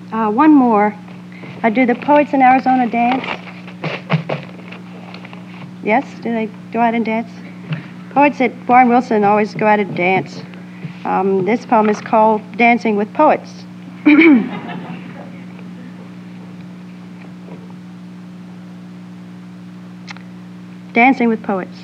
One more. Do the Poets in Arizona dance? Yes? Do they go out and dance? Poets at Warren Wilson always go out and dance. This poem is called Dancing with Poets. Dancing with Poets.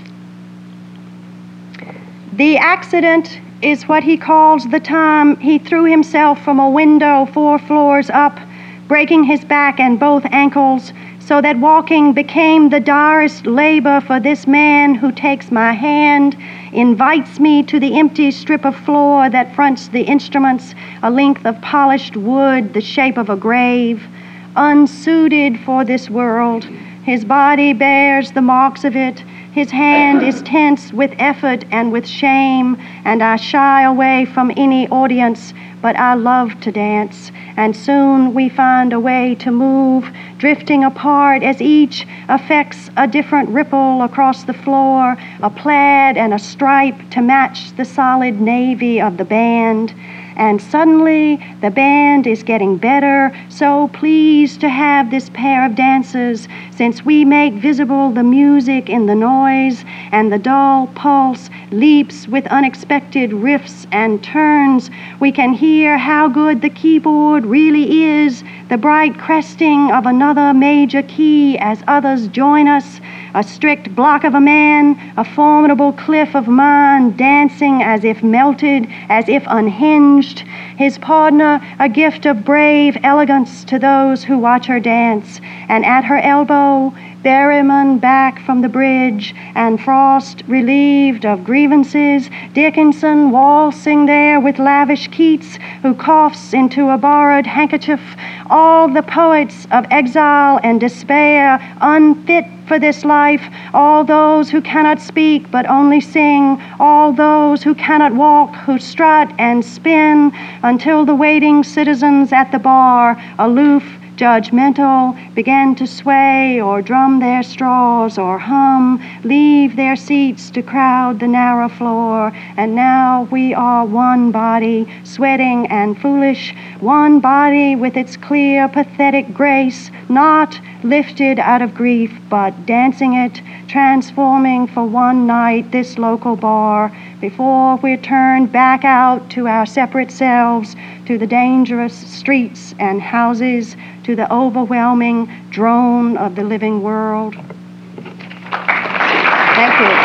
The accident is what he calls the time he threw himself from a window 4 floors up, breaking his back and both ankles, so that walking became the direst labor for this man who takes my hand, invites me to the empty strip of floor that fronts the instruments, a length of polished wood the shape of a grave, unsuited for this world. His body bears the marks of it. His hand is tense with effort and with shame, and I shy away from any audience, but I love to dance. And soon we find a way to move, drifting apart as each affects a different ripple across the floor, a plaid and a stripe to match the solid navy of the band. And suddenly the band is getting better, so pleased to have this pair of dancers, since we make visible the music in the noise, and the dull pulse leaps with unexpected riffs and turns. We can hear how good the keyboard really is, the bright cresting of another major key as others join us, a strict block of a man, a formidable cliff of mine, dancing as if melted, as if unhinged. His partner, a gift of brave elegance to those who watch her dance, and at her elbow, Berryman back from the bridge, and Frost relieved of grievances, Dickinson waltzing there with lavish Keats, who coughs into a borrowed handkerchief, all the poets of exile and despair, unfit for this life, all those who cannot speak but only sing, all those who cannot walk, who strut and spin, until the waiting citizens at the bar, aloof, judgmental, begin to sway or drum their straws or hum, leave their seats to crowd the narrow floor. And now we are one body, sweating and foolish, one body with its clear, pathetic grace, not lifted out of grief, but dancing it, transforming for one night this local bar, before we're turned back out to our separate selves, to the dangerous streets and houses, to the overwhelming drone of the living world. Thank you.